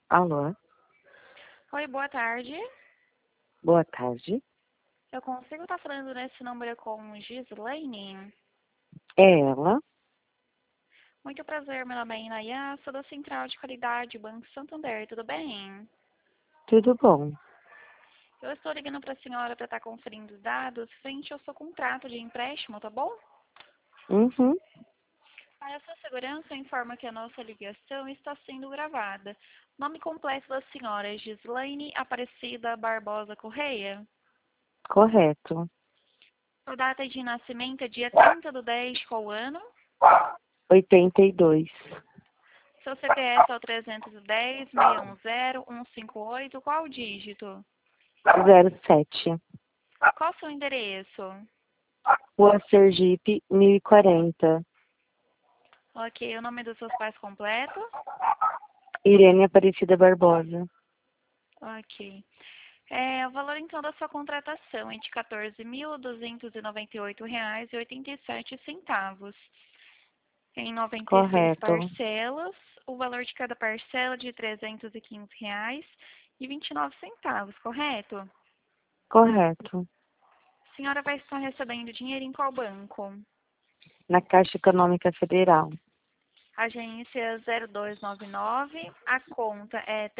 Alô? Oi, boa tarde. Boa tarde. Eu consigo estar falando nesse número com Gislaine? É ela? Muito prazer, meu nome é Inaya, sou da Central de Qualidade Banco Santander, tudo bem? Tudo bom? Eu estou ligando para a senhora para estar conferindo os dados frente ao seu contrato de empréstimo, tá bom? Uhum. Para a sua segurança, informa que a nossa ligação está sendo gravada. Nome completo da senhora é Gislaine Aparecida Barbosa Correia. Correto. A data de nascimento é dia 30/10, qual ano? 82. Seu CPF é o 310-610-158, qual o dígito? 07. Qual o seu endereço? Rua Sergipe, 1040. Ok, o nome dos seus pais completo? Irene Aparecida Barbosa. Ok. O valor então da sua contratação é de R$ 14.298,87. Em 96 Correto. parcelas, o valor de cada parcela é de R$ 315,29, correto? Correto. A senhora vai estar recebendo dinheiro em qual banco? Na Caixa Econômica Federal. Agência 0299, a conta é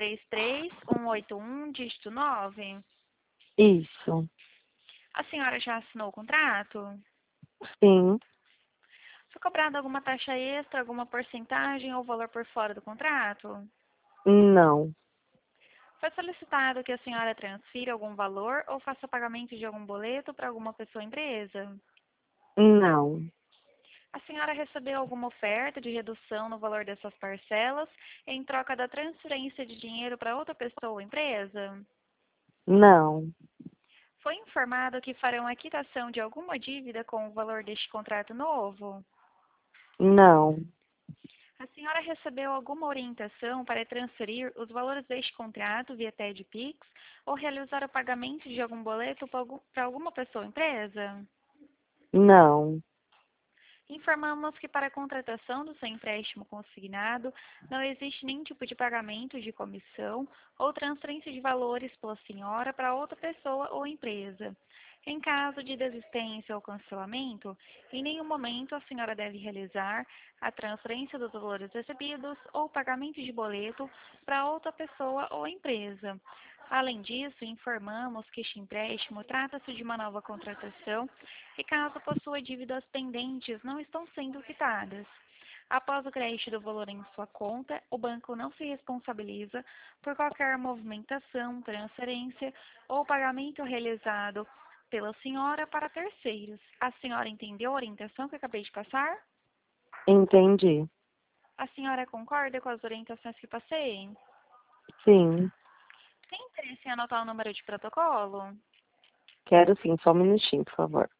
33181, dígito 9. Isso. A senhora já assinou o contrato? Sim. Foi cobrada alguma taxa extra, alguma porcentagem ou valor por fora do contrato? Não. Foi solicitado que a senhora transfira algum valor ou faça pagamento de algum boleto para alguma pessoa ou empresa? Não. A senhora recebeu alguma oferta de redução no valor dessas parcelas em troca da transferência de dinheiro para outra pessoa ou empresa? Não. Foi informado que farão a quitação de alguma dívida com o valor deste contrato novo? Não. A senhora recebeu alguma orientação para transferir os valores deste contrato via TED Pix ou realizar o pagamento de algum boleto para alguma pessoa ou empresa? Não. Informamos que para a contratação do seu empréstimo consignado não existe nenhum tipo de pagamento de comissão ou transferência de valores pela senhora para outra pessoa ou empresa. Em caso de desistência ou cancelamento, em nenhum momento a senhora deve realizar a transferência dos valores recebidos ou pagamento de boleto para outra pessoa ou empresa. Além disso, informamos que este empréstimo trata-se de uma nova contratação e caso possua dívidas pendentes não estão sendo quitadas. Após o crédito do valor em sua conta, o banco não se responsabiliza por qualquer movimentação, transferência ou pagamento realizado pela senhora para terceiros. A senhora entendeu a orientação que eu acabei de passar? Entendi. A senhora concorda com as orientações que passei? Sim. Tem interesse em anotar o número de protocolo? Quero sim. Só um minutinho, por favor.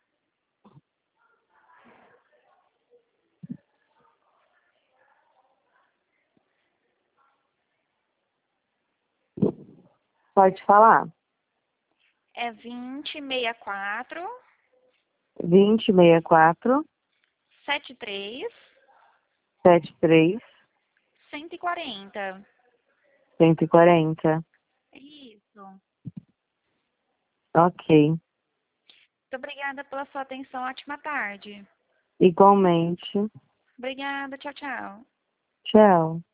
Pode falar. É 2064 2064 73 73 140. 140. Isso. Muito Ok. obrigada pela sua atenção. Ótima tarde. Igualmente. Obrigada. Tchau, tchau. Tchau.